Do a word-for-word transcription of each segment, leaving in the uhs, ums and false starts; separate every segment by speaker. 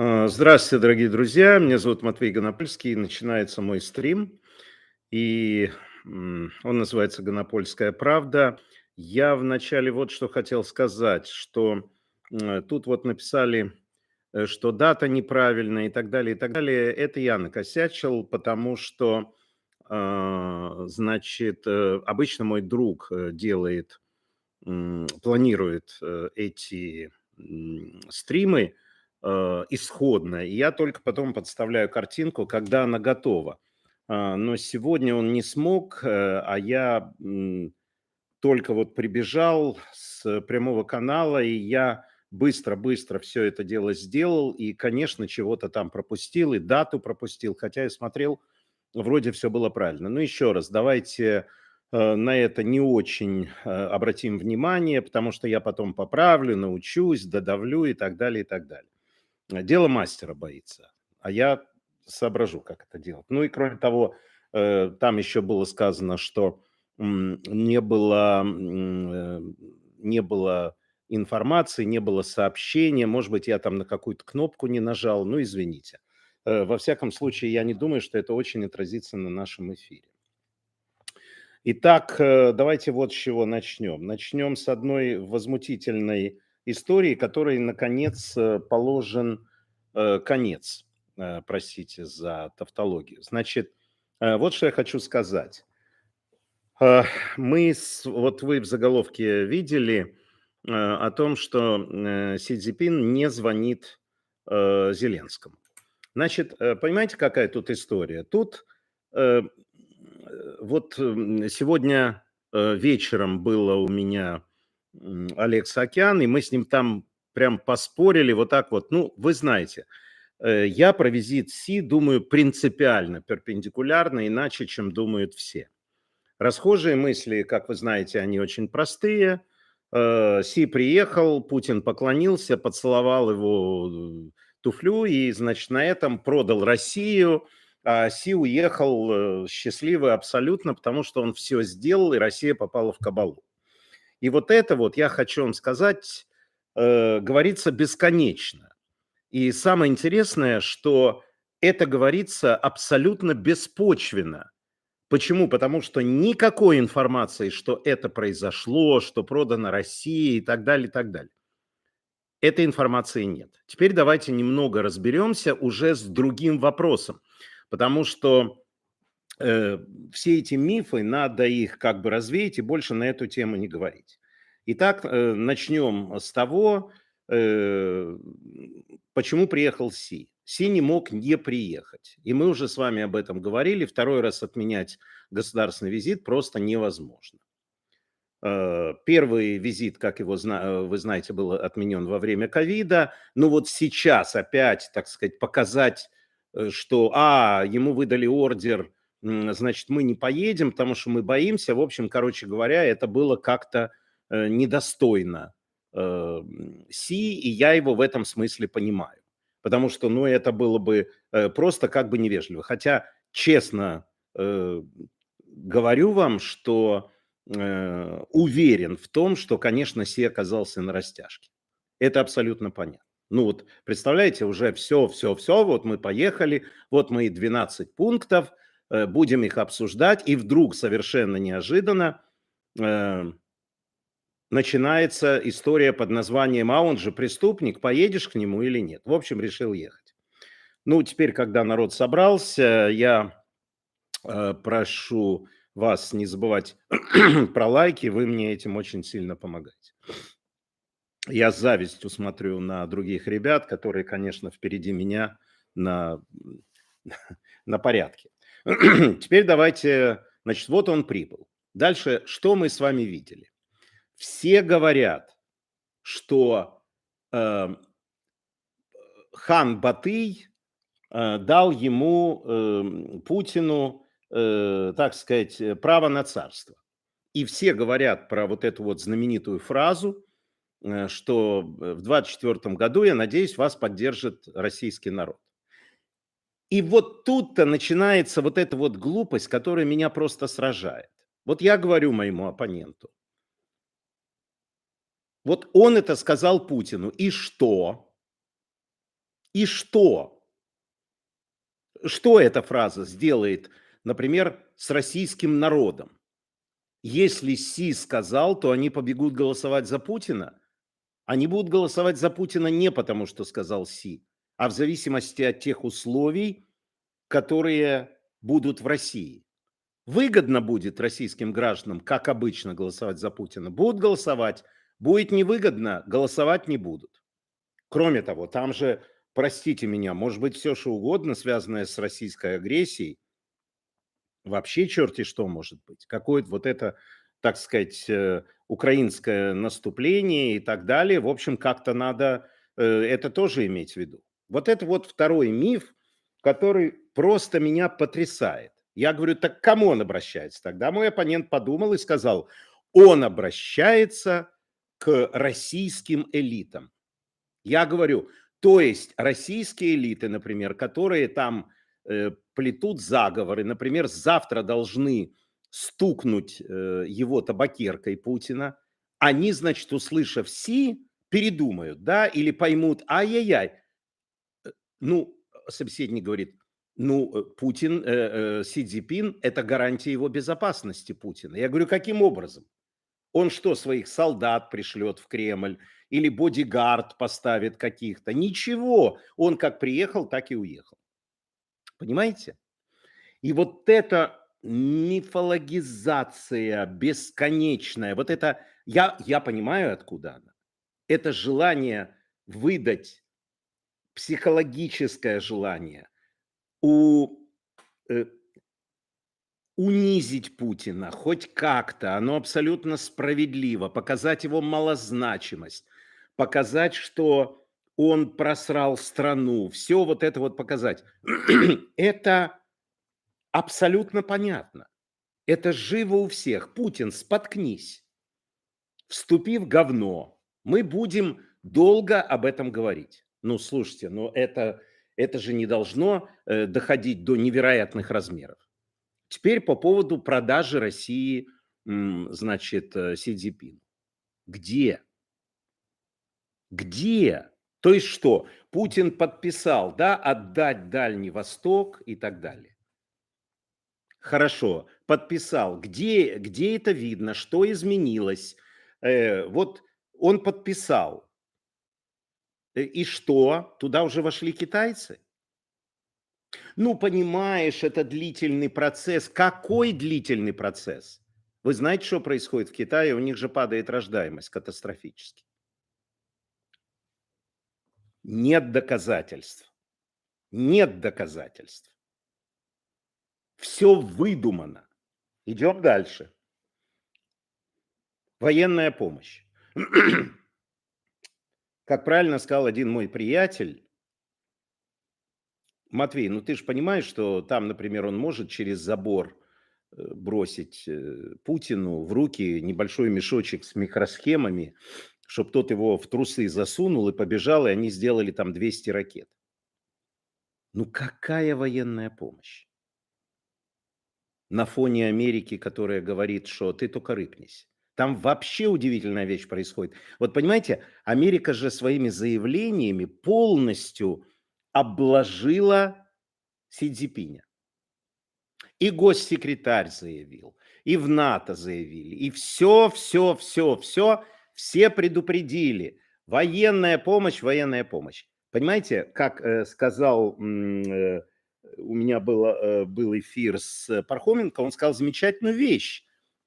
Speaker 1: А, Здравствуйте, дорогие друзья. Меня зовут Матвей Гонопольский. Начинается мой стрим, и м, он называется «Гонопольская правда». Я вначале вот что хотел сказать, что м, тут вот написали, э, что дата неправильная и так далее, и так далее. Это я накосячил, потому что, а, значит, э, обычно мой друг э, делает м, планирует э, эти м, стримы э, исходно, и я только потом подставляю картинку, когда она готова. А, Но сегодня он не смог, э, а я м, только вот прибежал с прямого канала, и я быстро-быстро все это дело сделал, и, конечно, чего-то там пропустил, и дату пропустил, хотя я смотрел, вроде все было правильно. Ну, еще раз, давайте э, на это не очень э, обратим внимание, потому что я потом поправлю, научусь, додавлю и так далее, и так далее. Э, Дело мастера боится, а я соображу, как это делать. Ну и кроме того, э, там еще было сказано, что м, не было, м, э, не было информации, не было сообщения. Может быть, я там на какую-то кнопку не нажал. Ну, извините. Э, Во всяком случае, я не думаю, что это очень отразится на нашем эфире. Итак, э, давайте вот с чего начнем. Начнем с одной возмутительной истории, которой, наконец, э, положен э, конец. Э, Простите за тавтологию. Значит, э, вот что я хочу сказать. Э, Мы, с- вот вы в заголовке видели э, о том, что э, Си Цзиньпин не звонит э, Зеленскому. Значит, э, понимаете, какая тут история? Тут э, э, вот м, сегодня э, вечером было у меня м, Олег Сакян, и мы с ним там прям поспорили вот так вот. Ну, вы знаете, э, я про визит Си думаю принципиально, перпендикулярно, иначе, чем думают все. Расхожие мысли, как вы знаете, они очень простые. Э, Си приехал, Путин поклонился, поцеловал его э, туфлю и, значит, на этом продал Россию. А Си уехал э, счастливый абсолютно, потому что он все сделал, и Россия попала в кабалу. И вот это вот, я хочу вам сказать, э, говорится бесконечно. И самое интересное, что это говорится абсолютно беспочвенно. Почему? Потому что никакой информации, что это произошло, что продано России и так далее, и так далее. Этой информации нет. Теперь давайте немного разберемся уже с другим вопросом, потому что э, все эти мифы, надо их как бы развеять и больше на эту тему не говорить. Итак, э, начнем с того, э, почему приехал Си. Си не мог не приехать. И мы уже с вами об этом говорили. Второй раз отменять государственный визит просто невозможно. Э, Первый визит, как его зна- э, вы знаете, был отменен во время ковида. Ну вот сейчас опять, так сказать, показать, э, что, а, ему выдали ордер, м, значит, мы не поедем, потому что мы боимся. В общем, короче говоря, это было как-то э, недостойно э, м, Си, и я его в этом смысле понимаю. Потому что, ну, это было бы э, просто как бы невежливо. Хотя, честно э, говорю вам, что э, уверен в том, что, конечно, Си оказался на растяжке. Это абсолютно понятно. Ну вот, представляете, уже все, все, все, вот мы поехали, вот мои двенадцать пунктов, э, будем их обсуждать, и вдруг совершенно неожиданно э, начинается история под названием «А он же преступник, поедешь к нему или нет?» В общем, решил ехать. Ну, теперь, когда народ собрался, я Э, прошу вас не забывать про лайки, вы мне этим очень сильно помогаете. Я с завистью смотрю на других ребят, которые, конечно, впереди меня на, на порядке. Теперь давайте, значит, вот он прибыл. Дальше, что мы с вами видели? Все говорят, что э, хан Батый э, дал ему, э, Путину, э, так сказать, э, право на царство. И все говорят про вот эту вот знаменитую фразу, э, что э, в двадцать четвертом году, я надеюсь, вас поддержит российский народ. И вот тут-то начинается вот эта вот глупость, которая меня просто сражает. Вот я говорю моему оппоненту, вот он это сказал Путину, и что? И что? Что эта фраза сделает, например, с российским народом? Если Си сказал, то они побегут голосовать за Путина? Они будут голосовать за Путина не потому, что сказал Си, а в зависимости от тех условий, которые будут в России. Выгодно будет российским гражданам, как обычно, голосовать за Путина. Будут голосовать. Будет невыгодно, голосовать не будут. Кроме того, там же, простите меня, может быть все, что угодно, связанное с российской агрессией. Вообще черти что может быть. Какое-то вот это, так сказать, э, украинское наступление и так далее. В общем, как-то надо э, это тоже иметь в виду. Вот это вот второй миф, который просто меня потрясает. Я говорю, так к кому он обращается? Тогда мой оппонент подумал и сказал, он обращается к российским элитам. Я говорю, то есть российские элиты, например, которые там э, плетут заговоры, например, завтра должны стукнуть э, его табакеркой Путина, они, значит, услышав Си, передумают, да, или поймут, ай-яй-яй. Ну, собеседник говорит, ну, э, Путин, э, э, Си Цзиньпин – это гарантия его безопасности Путина. Я говорю, каким образом? Он что, своих солдат пришлет в Кремль или бодигард поставит каких-то? Ничего. Он как приехал, так и уехал. Понимаете? И вот эта мифологизация бесконечная, вот это, я, я понимаю, откуда она. Это желание выдать, психологическое желание у э, унизить Путина хоть как-то, оно абсолютно справедливо, показать его малозначимость, показать, что он просрал страну, все вот это вот показать. Это абсолютно понятно. Это живо у всех. Путин, споткнись, вступи в говно. Мы будем долго об этом говорить. Ну, слушайте, но это, это же не должно э, доходить до невероятных размеров. Теперь по поводу продажи России, значит, э, Си Цзиньпину. Где? Где? То есть что? Путин подписал, да, отдать Дальний Восток и так далее. Хорошо, подписал. Где, где это видно? Что изменилось? Э, вот он подписал. Э, И что? Туда уже вошли китайцы? Ну, понимаешь, это длительный процесс. Какой длительный процесс? Вы знаете, что происходит в Китае? У них же падает рождаемость катастрофически. Нет доказательств. Нет доказательств. Все выдумано. Идем дальше. Военная помощь. Как правильно сказал один мой приятель, Матвей, ну ты же понимаешь, что там, например, он может через забор э, бросить э, Путину в руки небольшой мешочек с микросхемами, чтобы тот его в трусы засунул и побежал, и они сделали там двести ракет. Ну какая военная помощь? На фоне Америки, которая говорит, что ты только рыпнись. Там вообще удивительная вещь происходит. Вот понимаете, Америка же своими заявлениями полностью обложила Си Цзиньпиня. И госсекретарь заявил, и в НАТО заявили, и все, все, все, все, все предупредили. Военная помощь, военная помощь. Понимаете, как э, сказал, м, э, у меня было, э, был эфир с Пархоменко, он сказал замечательную вещь.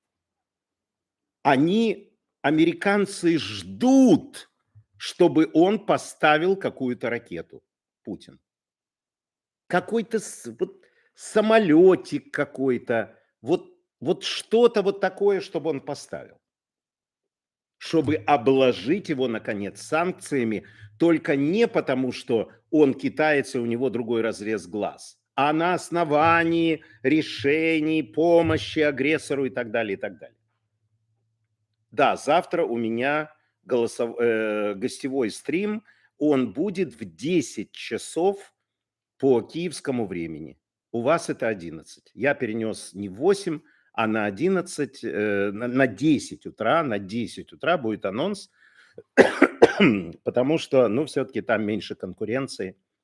Speaker 1: Они, американцы, ждут, чтобы он поставил какую-то ракету, Путин. Какой-то с- вот самолетик какой-то, вот, вот что-то вот такое, чтобы он поставил. Чтобы обложить его, наконец, санкциями, только не потому, что он китаец и у него другой разрез глаз, а на основании решений, помощи агрессору и так далее, и так далее. Да, завтра у меня голосов... э, гостевой стрим, он будет в десять часов по киевскому времени. У вас это одиннадцать. Я перенес не в восемь, а на одиннадцать, э, на, на десять утра, на десять утра будет анонс, потому что, ну, все-таки там меньше конкуренции.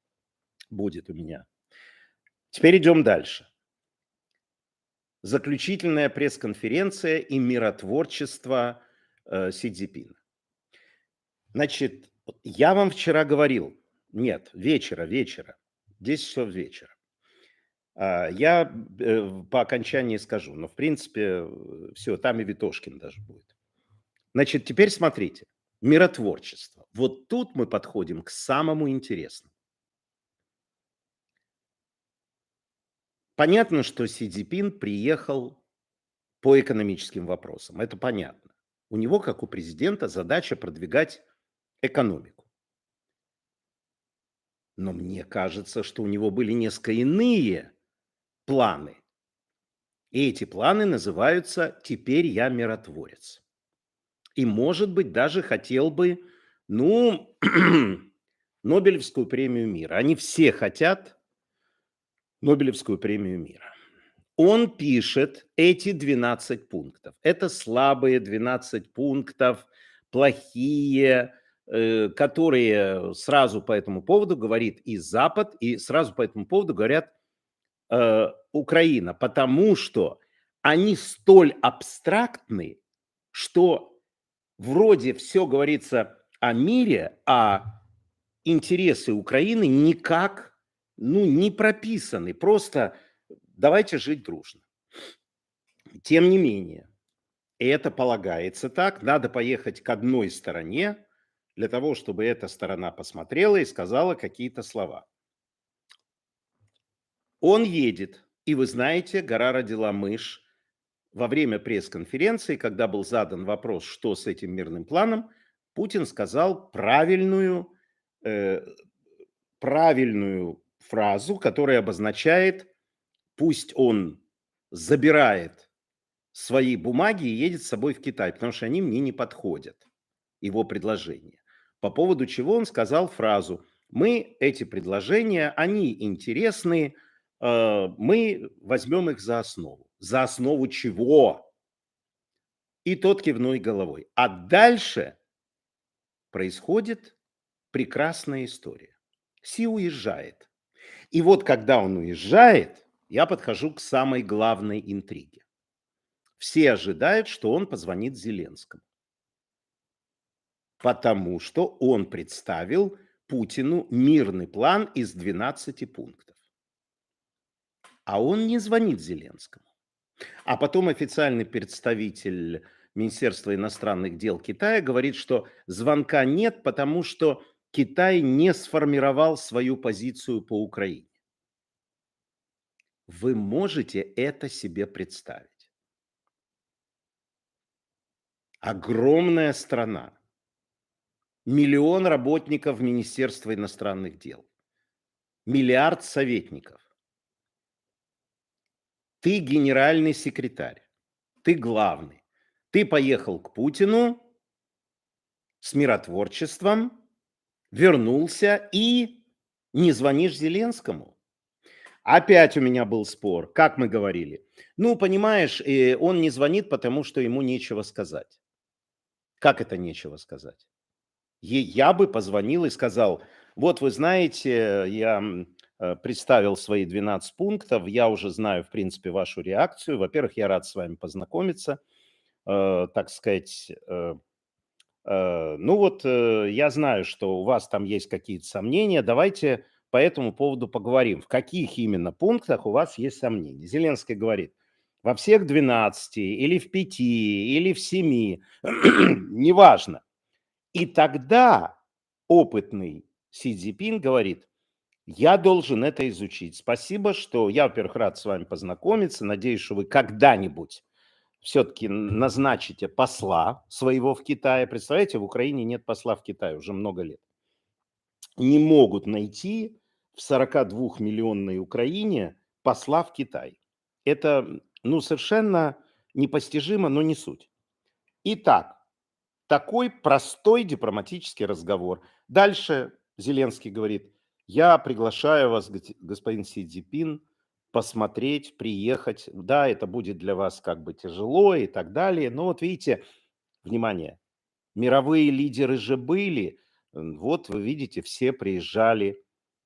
Speaker 1: будет у меня. Теперь идем дальше. Заключительная пресс-конференция и миротворчество э, Си Цзиньпина. Значит, я вам вчера говорил, нет, вечера, вечера, десять часов вечера. А, Я э, по окончании скажу, но в принципе все, там и Витошкин даже будет. Значит, теперь смотрите, миротворчество. Вот тут мы подходим к самому интересному. Понятно, что Си Цзиньпин приехал по экономическим вопросам, это понятно. У него, как у президента, задача продвигать экономику. Но мне кажется, что у него были несколько иные планы. И эти планы называются «Теперь я миротворец». И, может быть, даже хотел бы, ну, Нобелевскую премию мира. Они все хотят Нобелевскую премию мира. Он пишет эти двенадцать пунктов. Это слабые двенадцать пунктов, плохие, э, которые сразу по этому поводу говорит и Запад, и сразу по этому поводу говорят э, Украина, потому что они столь абстрактны, что вроде все говорится о мире, а интересы Украины никак, ну, не прописаны. Просто давайте жить дружно. Тем не менее, это полагается так. Надо поехать к одной стороне для того, чтобы эта сторона посмотрела и сказала какие-то слова. Он едет, и вы знаете, гора родила мышь. Во время пресс-конференции, когда был задан вопрос, что с этим мирным планом, Путин сказал правильную, э, правильную фразу, которая обозначает, пусть он забирает свои бумаги и едет с собой в Китай, потому что они мне не подходят, его предложения. По поводу чего он сказал фразу: мы эти предложения, они интересны, э, мы возьмем их за основу. За основу чего? И тот кивнул головой. А дальше происходит прекрасная история. Си уезжает. И вот когда он уезжает, я подхожу к самой главной интриге. Все ожидают, что он позвонит Зеленскому, потому что он представил Путину мирный план из двенадцати пунктов. А он не звонит Зеленскому. А потом официальный представитель Министерства иностранных дел Китая говорит, что звонка нет, потому что Китай не сформировал свою позицию по Украине. Вы можете это себе представить? Огромная страна, миллион работников Министерства иностранных дел, миллиард советников. Ты генеральный секретарь, ты главный. Ты поехал к Путину с миротворчеством, вернулся и не звонишь Зеленскому. Опять у меня был спор, как мы говорили. Ну, понимаешь, э, он не звонит, потому что ему нечего сказать. Как это нечего сказать? Е- Я бы позвонил и сказал: вот вы знаете, я м, э, представил свои двенадцать пунктов, я уже знаю, в принципе, вашу реакцию. Во-первых, я рад с вами познакомиться, э, так сказать. э, э, Ну вот, э, я знаю, что у вас там есть какие-то сомнения, давайте по этому поводу поговорим. В каких именно пунктах у вас есть сомнения? Зеленский говорит: во всех двенадцати, или в пяти, или в семи, неважно. И тогда опытный Си Цзиньпин говорит: я должен это изучить. Спасибо, что я, во-первых, рад с вами познакомиться. Надеюсь, что вы когда-нибудь все-таки назначите посла своего в Китае. Представляете, в Украине нет посла в Китае уже много лет. Не могут найти в сорокадвухмиллионной Украине посла в Китае. Это, ну, совершенно непостижимо, но не суть. Итак, такой простой дипломатический разговор. Дальше Зеленский говорит: я приглашаю вас, гос- господин Си Цзиньпин, посмотреть, приехать. Да, это будет для вас как бы тяжело и так далее. Но вот видите, внимание, мировые лидеры же были. М, Вот вы видите, все приезжали.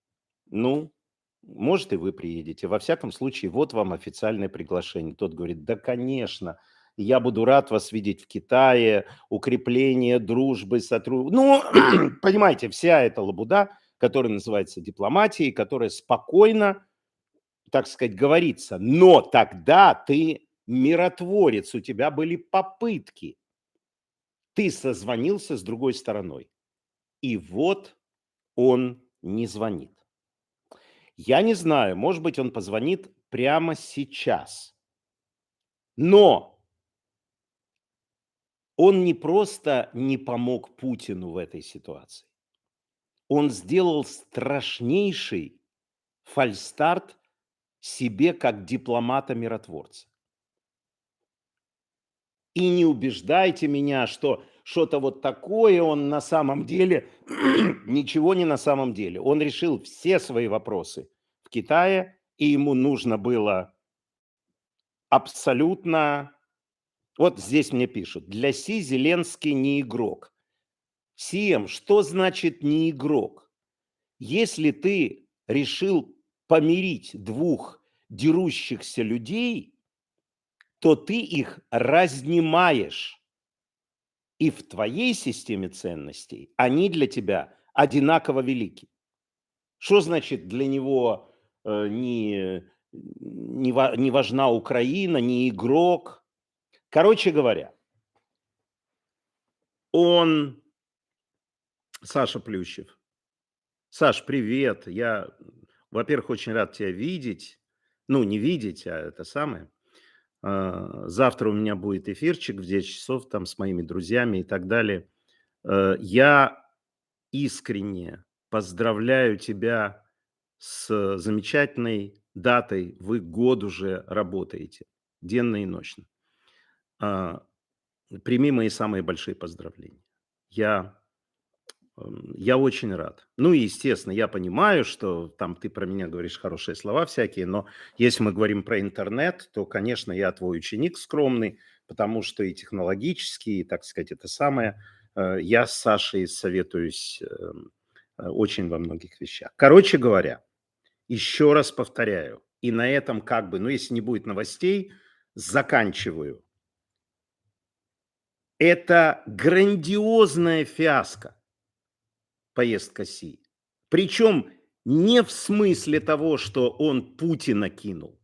Speaker 1: Ну, может, и вы приедете. Во всяком случае, вот вам официальное приглашение. Тот говорит: да, конечно, я буду рад вас видеть в Китае, укрепление дружбы, сотру Ну, понимаете, вся эта лабуда, которая называется дипломатией, которая спокойно, так сказать, говорится. Но тогда ты миротворец, у тебя были попытки. Ты созвонился с другой стороной. И вот он не звонит. Я не знаю, может быть, он позвонит прямо сейчас. Но он не просто не помог Путину в этой ситуации. Он сделал страшнейший фальстарт себе как дипломата-миротворца. И не убеждайте меня, что что-то вот такое он на самом деле, ничего не на самом деле. Он решил все свои вопросы в Китае, и ему нужно было абсолютно... Вот здесь мне пишут: для Си Зеленский не игрок. Сиэм, что значит не игрок? Если ты решил помирить двух дерущихся людей, то ты их разнимаешь. И в твоей системе ценностей они для тебя одинаково велики. Что значит для него э, не, не, ва- не важна Украина, не игрок? Короче говоря, он... Саша Плющев. Саш, привет. Я, во-первых, очень рад тебя видеть. Ну, не видеть, а это самое. А, Завтра у меня будет эфирчик в десять часов там с моими друзьями и так далее. Э, Я искренне поздравляю тебя с замечательной датой. Вы год уже работаете, денно и ночно. А, Прими мои самые большие поздравления. Я М, Я очень рад. Ну и, естественно, я понимаю, что там ты про меня говоришь хорошие слова всякие, но если мы говорим про интернет, то, конечно, я твой ученик скромный, потому что и технологически, и, так сказать, это самое, э, я с Сашей советуюсь эм, э, очень во многих вещах. Короче говоря, еще раз повторяю, и на этом как бы, ну, если не будет новостей, заканчиваю. Это грандиозная фиаско, поездка Си. Причем не в смысле того, что он Путина кинул,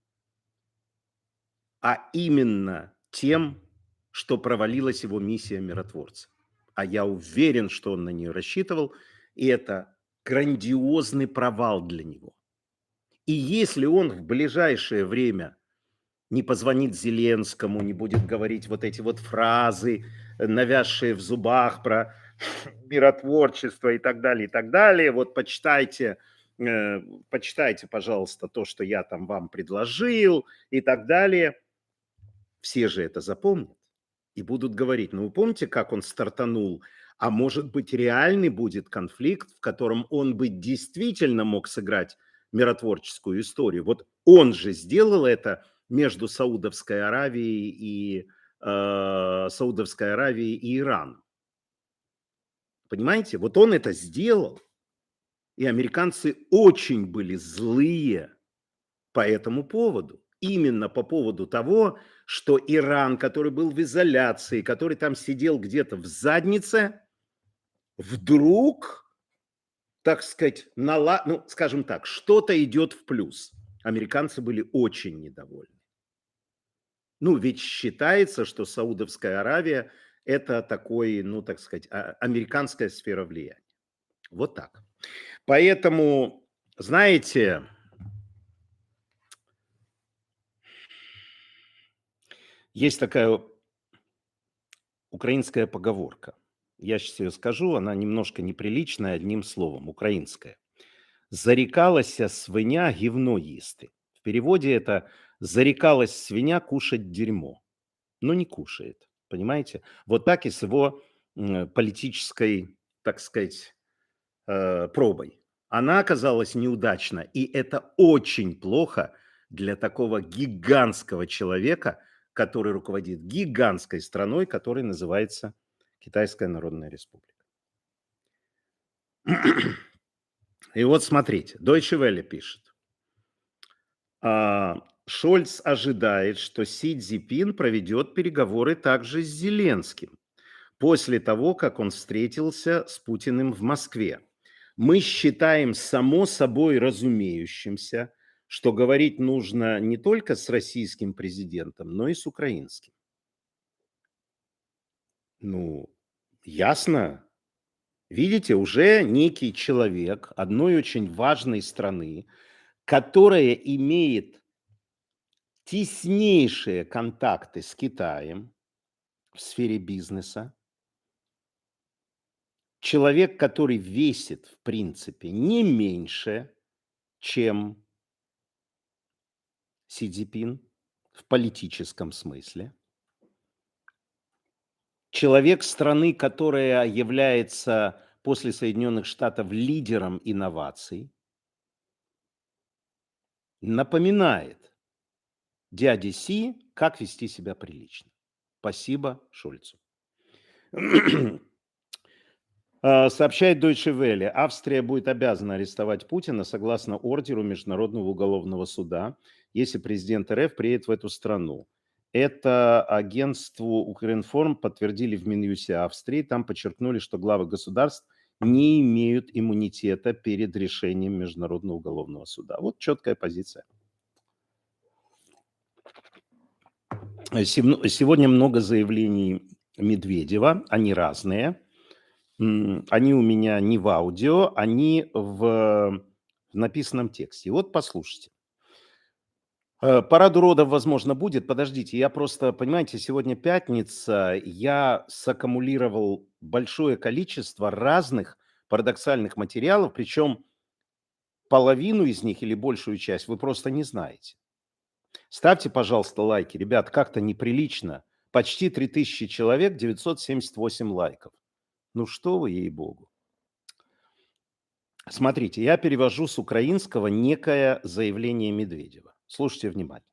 Speaker 1: а именно тем, что провалилась его миссия миротворца. А я уверен, что он на нее рассчитывал, и это грандиозный провал для него. И если он в ближайшее время не позвонит Зеленскому, не будет говорить вот эти вот фразы, э, навязшие в зубах про миротворчество и так далее, и так далее. Вот почитайте, э, почитайте, пожалуйста, то, что я там вам предложил и так далее. Все же это запомнят и будут говорить: ну, вы помните, как он стартанул? А может быть, реальный будет конфликт, в котором он бы действительно мог сыграть миротворческую историю. Вот он же сделал это между Саудовской Аравией и э, Саудовской Аравией и Ираном. Понимаете? Вот он это сделал, и американцы очень были злые по этому поводу. Именно по поводу того, что Иран, который был в изоляции, который там сидел где-то в заднице, вдруг, так сказать, нала... ну, скажем так, что-то идет в плюс. Американцы были очень недовольны. Ну, ведь считается, что Саудовская Аравия – это такой, ну, так сказать, а- американская сфера влияния. Вот так. Поэтому, знаете, есть такая украинская поговорка. Я сейчас ее скажу, она немножко неприличная, одним словом, украинская. «Зарекалася свиня гівно їсти». В переводе это «зарекалась свинья кушать дерьмо», но не кушает, понимаете? Вот так и с его м, политической, так сказать, э, пробой. Она оказалась неудачна, и это очень плохо для такого гигантского человека, который руководит гигантской страной, которая называется Китайская Народная Республика. И вот смотрите, Deutsche Welle пишет. А, Шольц ожидает, что Си Цзиньпин проведет переговоры также с Зеленским после того, как он встретился с Путиным в Москве. Мы считаем само собой разумеющимся, что говорить нужно не только с российским президентом, но и с украинским. Ну, ясно. Видите, уже некий человек одной очень важной страны, которая имеет теснейшие контакты с Китаем в сфере бизнеса, человек, который весит, в принципе, не меньше, чем Си Цзиньпин в политическом смысле. Человек страны, которая является после Соединенных Штатов лидером инноваций, напоминает дяде Си, как вести себя прилично. Спасибо Шольцу. А, Сообщает Deutsche Welle, Австрия будет обязана арестовать Путина согласно ордеру Международного уголовного суда, если президент РФ приедет в эту страну. Это агентству Укринформ подтвердили в Минюсте Австрии. Там подчеркнули, что главы государств не имеют иммунитета перед решением Международного уголовного суда. Вот четкая позиция. Сем- Сегодня много заявлений Медведева, они разные. М, Они у меня не в аудио, они в в написанном тексте. Вот послушайте. Э, Парад уродов, возможно, будет. Подождите, я просто, понимаете, сегодня пятница, я саккумулировал большое количество разных парадоксальных материалов, причем половину из них или большую часть вы просто не знаете. Ставьте, пожалуйста, лайки. Ребят, как-то неприлично. Почти три тысячи человек, девятьсот семьдесят восемь лайков. Ну что вы, ей-богу. Смотрите, я перевожу с украинского некое заявление Медведева. Слушайте внимательно.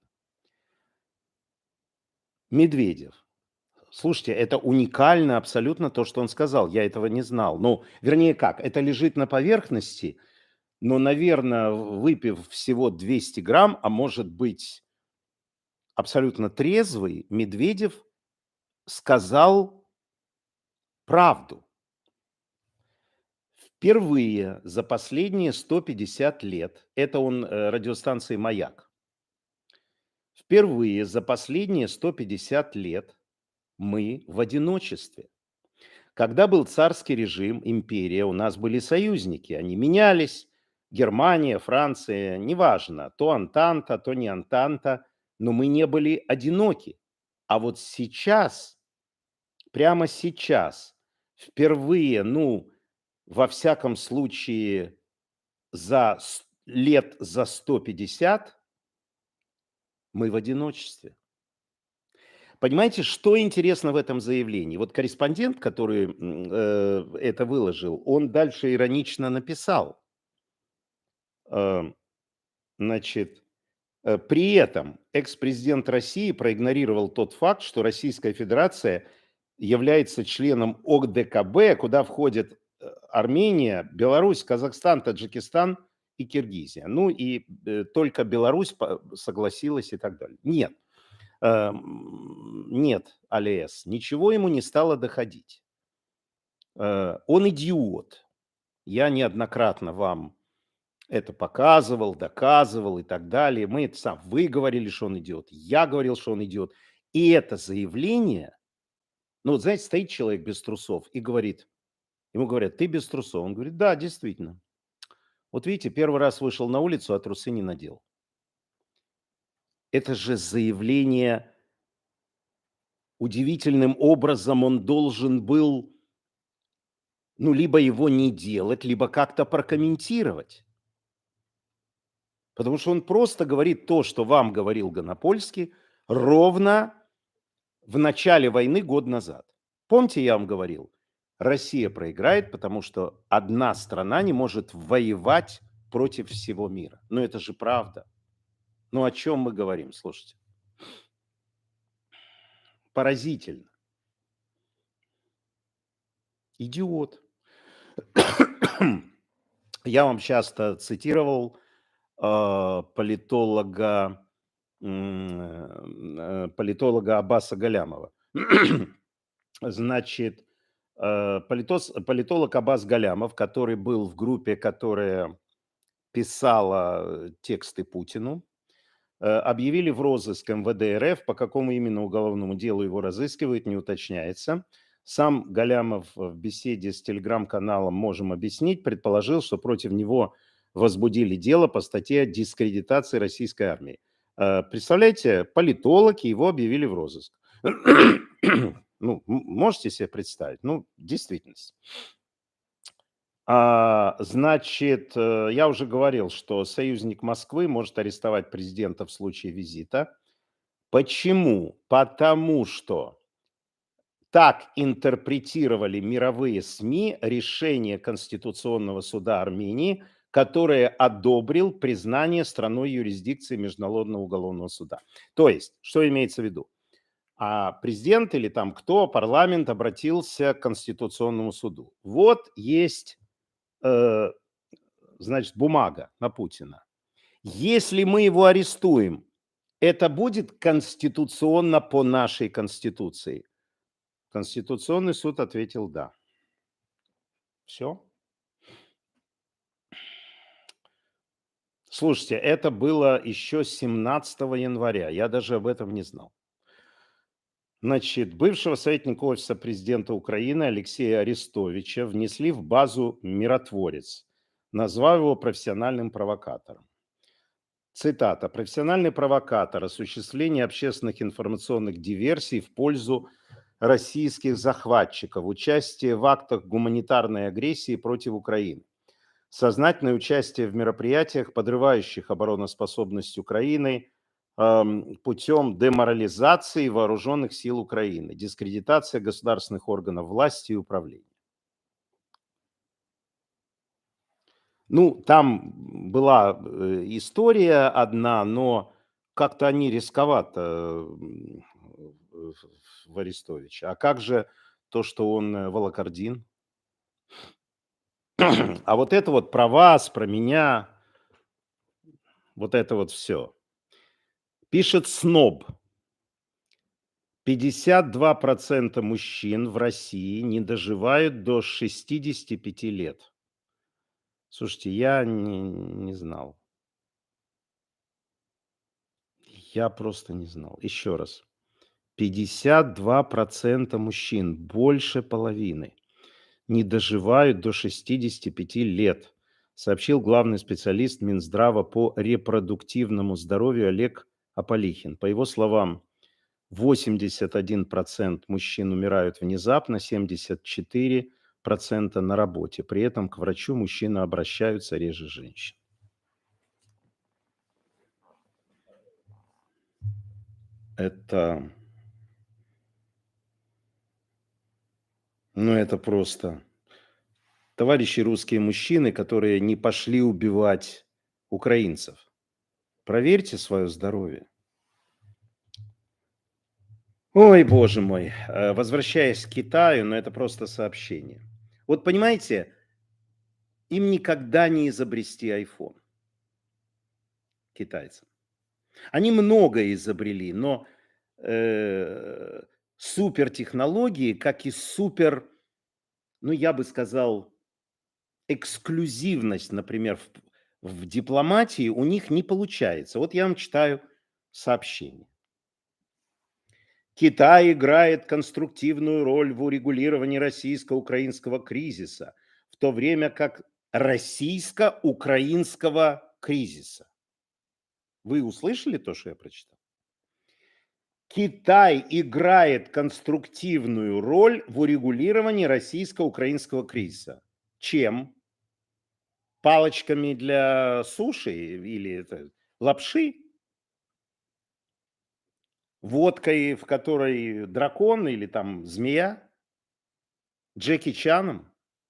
Speaker 1: Медведев. Слушайте, это уникально абсолютно то, что он сказал. Я этого не знал. Ну, вернее как, это лежит на поверхности, но, наверное, выпив всего двести грамм, а может быть абсолютно трезвый, Медведев сказал правду. Впервые за последние сто пятьдесят лет, это он э, радиостанции «Маяк», впервые за последние сто пятьдесят лет мы в одиночестве. Когда был царский режим, империя, у нас были союзники, они менялись, Германия, Франция, неважно, то Антанта, то не Антанта, но мы не были одиноки. А вот сейчас, прямо сейчас, впервые, ну, во всяком случае, за с- лет за сто пятьдесят мы в одиночестве. Понимаете, что интересно в этом заявлении? Вот корреспондент, который м, э, это выложил, он дальше иронично написал. э, Значит, э, при этом экс-президент России проигнорировал тот факт, что Российская Федерация является членом О Д К Б, куда входят э, Армения, Беларусь, Казахстан, Таджикистан и Киргизия. Ну и э, только Беларусь по- согласилась и так далее. Нет. Эм, Нет, Алиэс, ничего ему не стало доходить. Э, Он идиот. Я неоднократно вам это показывал, доказывал и так далее. Мы это сам, вы говорили, что он идиот, я говорил, что он идиот. И это заявление, ну вот знаете, стоит человек без трусов и говорит, ему говорят, ты без трусов. Он говорит, да, действительно. Вот видите, первый раз вышел на улицу, а трусы не надел. Это же заявление удивительным образом он должен был, ну, либо его не делать, либо как-то прокомментировать. Потому что он просто говорит то, что вам говорил Гонопольский, ровно в начале войны год назад. Помните, я вам говорил, Россия проиграет, потому что одна страна не может воевать против всего мира. Но это же правда. Ну о чем мы говорим, слушайте. Поразительно. Идиот. Я вам часто цитировал э, политолога, м, э, политолога Аббаса Галямова. Значит, э, политос- политолог Аббас Галямов, который был в группе, которая писала э, тексты Путину, э, объявили в розыск эм вэ дэ эр эф. По какому именно уголовному делу его разыскивают, не уточняется. Сам Галямов в беседе с телеграм-каналом «Можем объяснить» предположил, что против него возбудили дело по статье «Дискредитация российской армии». Э, Представляете, политолог, и его объявили в розыск. Ну, м- можете себе представить? Ну, действительность. А, значит, э, я уже говорил, что союзник Москвы может арестовать президента в случае визита. Почему? Потому что так интерпретировали мировые СМИ решение Конституционного суда Армении, которое одобрил признание страной юрисдикции Международного уголовного суда. То есть, что имеется в виду? А президент или там кто, парламент обратился к Конституционному суду. Вот есть, э, значит, бумага на Путина. Если мы его арестуем, это будет конституционно по нашей Конституции? Конституционный суд ответил «да». Все. Слушайте, это было еще семнадцатого января. Я даже об этом не знал. Значит, бывшего советника Офиса президента Украины Алексея Арестовича внесли в базу «Миротворец», назвав его профессиональным провокатором. Цитата. «Профессиональный провокатор, осуществление общественных информационных диверсий в пользу российских захватчиков, участие в актах гуманитарной агрессии против Украины, сознательное участие в мероприятиях, подрывающих обороноспособность Украины эм, путем деморализации вооруженных сил Украины, дискредитация государственных органов власти и управления». Ну, там была э, история одна, но как-то они рисковато м, в в Арестовича. А как же то, что он э, волокордин? А вот это вот про вас, про меня, вот это вот все. Пишет СНОБ. пятьдесят два процента мужчин в России не доживают до шестидесяти пяти лет. Слушайте, я не, не знал. Я просто не знал. Еще раз. пятьдесят два процента мужчин, больше половины, не доживают до шестидесяти пяти лет, сообщил главный специалист Минздрава по репродуктивному здоровью Олег Аполихин. По его словам, восемьдесят один процент мужчин умирают внезапно, семьдесят четыре процента на работе. При этом к врачу мужчины обращаются реже женщин. Это, ну это просто... Товарищи русские мужчины, которые не пошли убивать украинцев, проверьте свое здоровье. Ой, боже мой. Э, Возвращаясь к Китаю, но это просто сообщение. Вот понимаете, им никогда не изобрести iPhone, китайцам. Они многое изобрели, но э, супертехнологии, как и супер, ну я бы сказал, эксклюзивность, например, в, в дипломатии у них не получается. Вот я вам читаю сообщение. Китай играет конструктивную роль в урегулировании российско-украинского кризиса, в то время как российско-украинского кризиса. Вы услышали то, что я прочитал? Китай играет конструктивную роль в урегулировании российско-украинского кризиса. Чем? Палочками для суши или это, лапши? Водкой, в которой дракон или там змея? Джеки Чаном?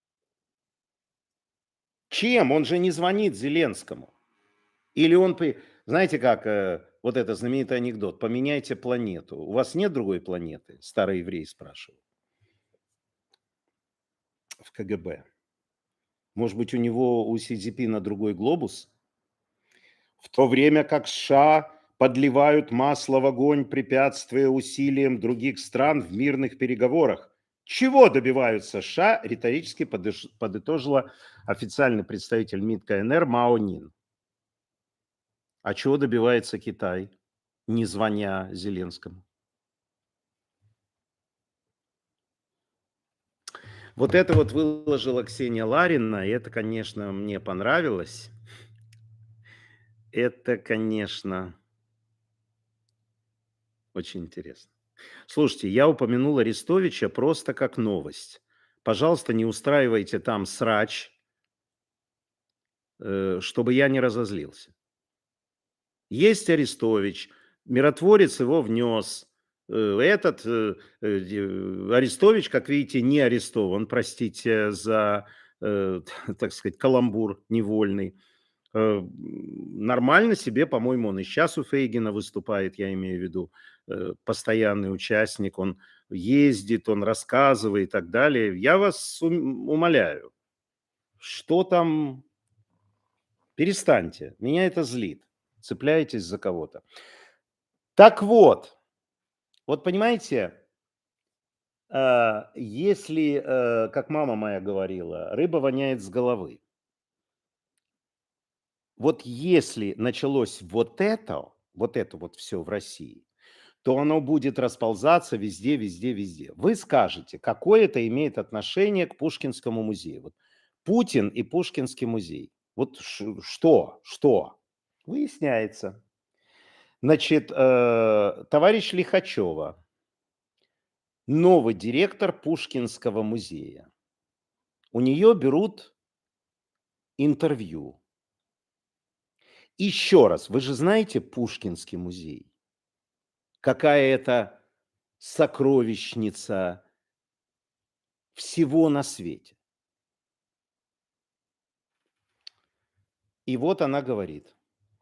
Speaker 1: Чем? Он же не звонит Зеленскому. Или он... при- Знаете как, э, вот это знаменитый анекдот, поменяйте планету. У вас нет другой планеты? Старый еврей спрашивал в ка гэ бэ. Может быть, у него, у Си Цзиньпина другой глобус? В то время как США подливают масло в огонь, препятствуя усилиям других стран в мирных переговорах. Чего добиваются США, риторически подыш- подытожила официальный представитель МИД КНР Мао Нин. А чего добивается Китай, не звоня Зеленскому? Вот это вот выложила Ксения Ларина, и это, конечно, мне понравилось. Это, конечно, очень интересно. Слушайте, я упомянул Арестовича просто как новость. Пожалуйста, не устраивайте там срач, э, чтобы я не разозлился. Есть Арестович, миротворец его внес. Э, Этот э, э, де- Арестович, как видите, не арестован, простите за, э, так сказать, каламбур невольный. Э, Нормально себе, по-моему, он и сейчас у Фейгина выступает, я имею в виду, э, постоянный участник, он ездит, он рассказывает и так далее. Я вас ум- умоляю, что там, перестаньте, меня это злит, цепляетесь за кого-то. Так вот, вот понимаете, э, если, э, как мама моя говорила, рыба воняет с головы, вот если началось вот это, вот это вот все в России, то оно будет расползаться везде, везде, везде. Вы скажете, какое это имеет отношение к Пушкинскому музею? Вот Путин и Пушкинский музей. Вот ш- что? Что? Выясняется. Значит, э, товарищ Лихачева, новый директор Пушкинского музея. У нее берут интервью. Еще раз, вы же знаете Пушкинский музей? Какая это сокровищница всего на свете. И вот она говорит: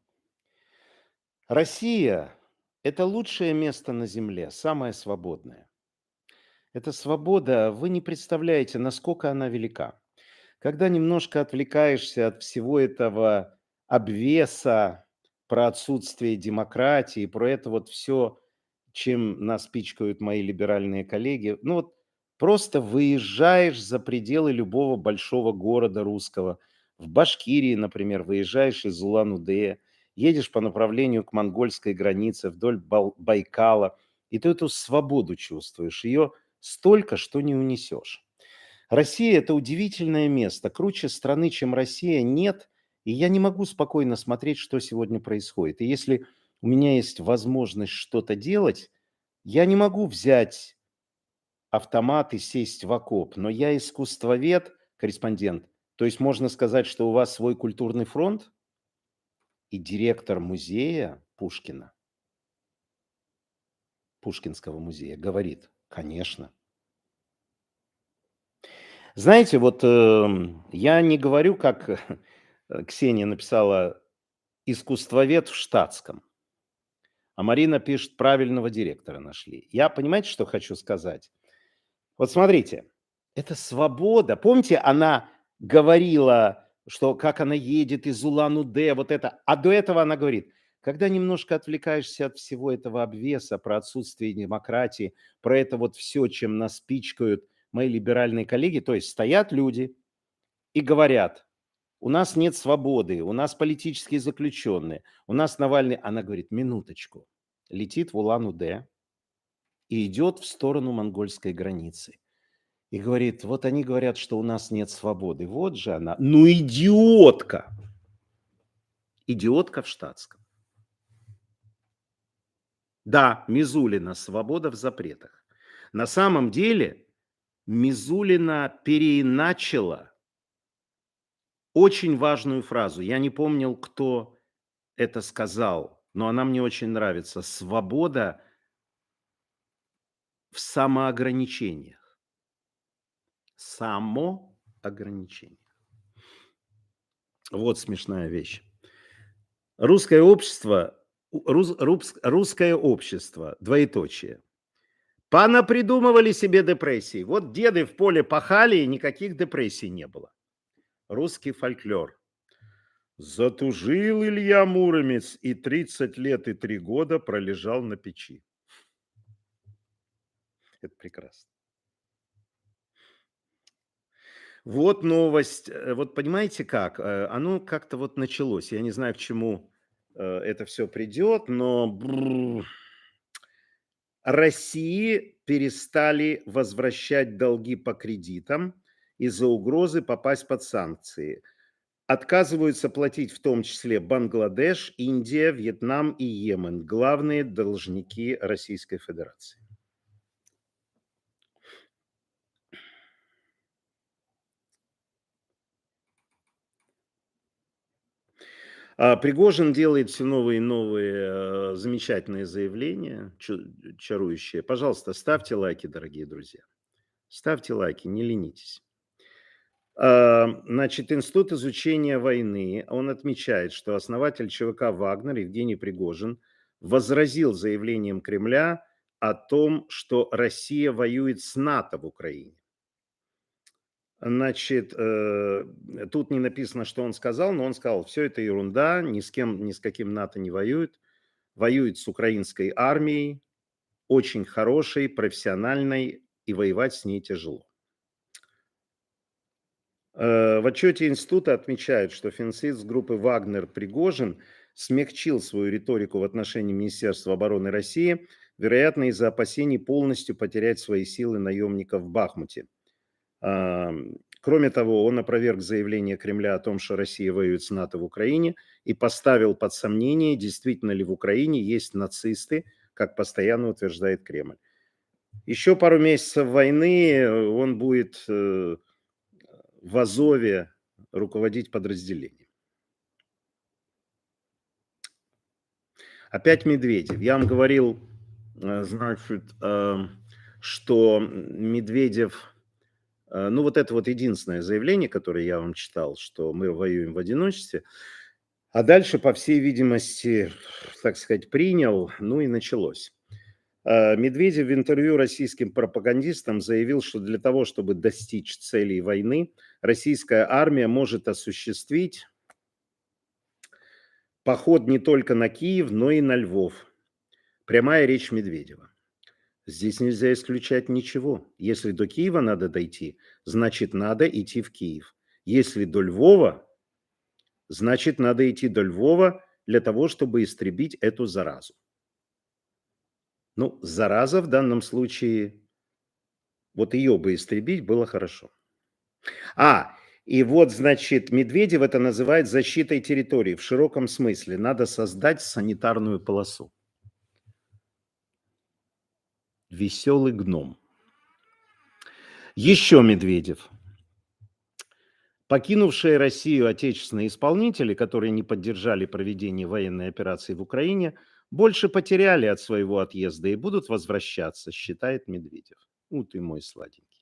Speaker 1: Россия– это лучшее место на Земле, самое свободное. Эта свобода, вы не представляете, насколько она велика. Когда немножко отвлекаешься от всего этого обвеса про отсутствие демократии, про это вот все, чем нас пичкают мои либеральные коллеги, ну вот просто выезжаешь за пределы любого большого города русского. В Башкирии, например, выезжаешь из Улан-Удэ, едешь по направлению к монгольской границе вдоль Бал- Байкала, и ты эту свободу чувствуешь. Ее столько, что не унесешь. Россия– это удивительное место. Круче страны, чем Россия, нет. И я не могу спокойно смотреть, что сегодня происходит. И если у меня есть возможность что-то делать, я не могу взять автомат и сесть в окоп. Но я искусствовед, корреспондент. То есть можно сказать, что у вас свой культурный фронт, и директор музея Пушкина, Пушкинского музея, говорит: конечно. Знаете, вот эм, я не говорю, как э, Ксения написала, искусствовед в штатском. А Марина пишет, правильного директора нашли. Я, понимаете, что хочу сказать? Вот смотрите, это свобода. Помните, она говорила, что как она едет из Улан-Удэ, вот это. А до этого она говорит, когда немножко отвлекаешься от всего этого обвеса про отсутствие демократии, про это вот все, чем нас пичкают мои либеральные коллеги, то есть стоят люди и говорят, у нас нет свободы, у нас политические заключенные, у нас Навальный. Она говорит, минуточку, летит в Улан-Удэ и идет в сторону монгольской границы. И говорит, вот они говорят, что у нас нет свободы. Вот же она. Ну, идиотка. Идиотка в штатском. Да, Мизулина, свобода в запретах. На самом деле Мизулина переиначила очень важную фразу. Я не помнил, кто это сказал, но она мне очень нравится. Свобода в самоограничениях. Самоограничение. Вот смешная вещь. Русское общество, у- рус- рус- русское общество, двоеточие. Понапридумывали себе депрессий. Вот деды в поле пахали, и никаких депрессий не было. Русский фольклор. Затужил Илья Муромец и тридцать лет и три года пролежал на печи. Это прекрасно. Вот новость. Э, вот понимаете как? Э, оно как-то вот началось. Я не знаю, к чему, э, это все придет, но бррр. России перестали возвращать долги по кредитам из-за угрозы попасть под санкции. Отказываются платить в том числе Бангладеш, Индия, Вьетнам и Йемен, главные должники Российской Федерации. А Пригожин делает все новые и новые, э, замечательные заявления, чу чарующие. Пожалуйста, ставьте лайки, дорогие друзья. Ставьте лайки, не ленитесь. А, Значит, Институт изучения войны, он отмечает, что основатель ЧВК «Вагнер» Евгений Пригожин возразил заявлением Кремля о том, что Россия воюет с НАТО в Украине. Значит, э, тут не написано, что он сказал, но он сказал, все это ерунда, ни с кем, ни с каким НАТО не воюет, воюет с украинской армией, очень хорошей, профессиональной, и воевать с ней тяжело. Э, В отчете института отмечают, что финансист группы «Вагнер» Пригожин смягчил свою риторику в отношении Министерства обороны России, вероятно, из-за опасений полностью потерять свои силы наемников в Бахмуте. Ам, Кроме того, он опроверг заявление Кремля о том, что Россия воюет с НАТО в Украине, и поставил под сомнение, действительно ли в Украине есть нацисты, как постоянно утверждает Кремль. Еще пару месяцев войны э, он будет э, в Азове руководить подразделением. Опять Медведев. Я вам говорил, э, значит, эм, что Медведев, э, ну вот это вот единственное заявление, которое я вам читал, что мы воюем в одиночестве, а дальше, по всей видимости, так сказать, принял, ну и началось. Э, Медведев в интервью российским пропагандистам заявил, что для того, чтобы достичь целей войны, российская армия может осуществить поход не только на Киев, но и на Львов. Прямая речь Медведева. Здесь нельзя исключать ничего. Если до Киева надо дойти, значит, надо идти в Киев. Если до Львова, значит, надо идти до Львова для того, чтобы истребить эту заразу. Ну, зараза в данном случае, вот ее бы истребить было хорошо. А, и вот, значит, Медведев это называет защитой территории в широком смысле. Надо создать санитарную полосу. Веселый гном. Еще Медведев. Покинувшие Россию отечественные исполнители, которые не поддержали проведение военной операции в Украине, больше потеряли от своего отъезда и будут возвращаться, считает Медведев. У ты мой сладенький.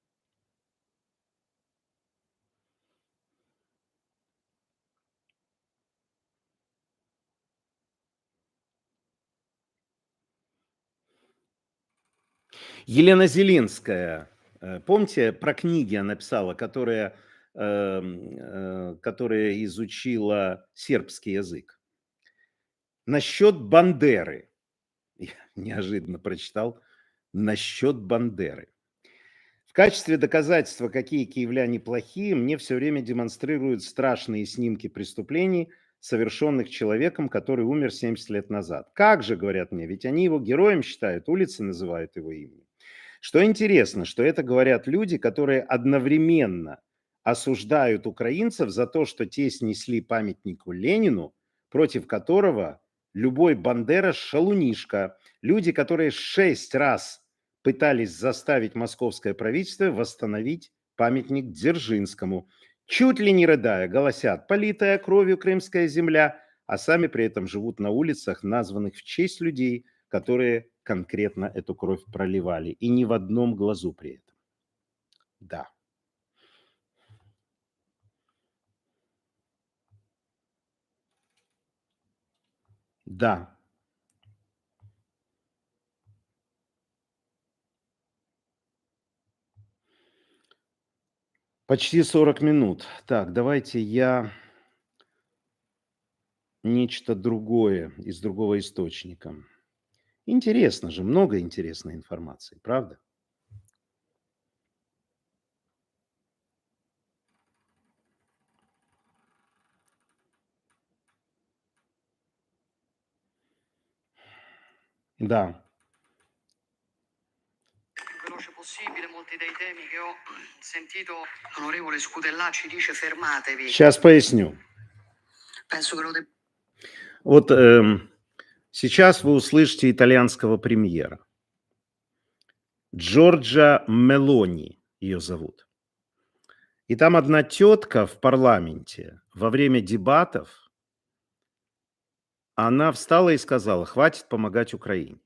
Speaker 1: Елена Зелинская, э, помните, про книги она писала, которая, эм, э, которая изучила сербский язык. Насчет Бандеры. Я неожиданно прочитал. Насчет Бандеры. В качестве доказательства, какие киевляне плохие, мне все время демонстрируют страшные снимки преступлений, совершенных человеком, который умер семьдесят лет назад. Как же, говорят мне, ведь они его героем считают, улицы называют его именем. Что интересно, что это говорят люди, которые одновременно осуждают украинцев за то, что те снесли памятнику Ленину, против которого любой Бандера шалунишка. Люди, которые шесть раз пытались заставить московское правительство восстановить памятник Дзержинскому. Чуть ли не рыдая, голосят «политая кровью крымская земля», а сами при этом живут на улицах, названных в честь людей, которые конкретно эту кровь проливали. И ни в одном глазу при этом. Да. Да. Почти сорок минут. Так, давайте я нечто другое из другого источника. Интересно же, много интересной информации, правда? Да.
Speaker 2: Più veloce possibile, molti dei temi che ho sentito, l'onorevole Scutellà ci dice fermatevi.
Speaker 1: Сейчас поясню.
Speaker 2: Penso che lo de-
Speaker 1: Вот эм, сейчас вы услышите итальянского премьера. Джорджа Мелони ее зовут. И там одна тетка в парламенте во время дебатов, она встала и сказала: хватит помогать Украине.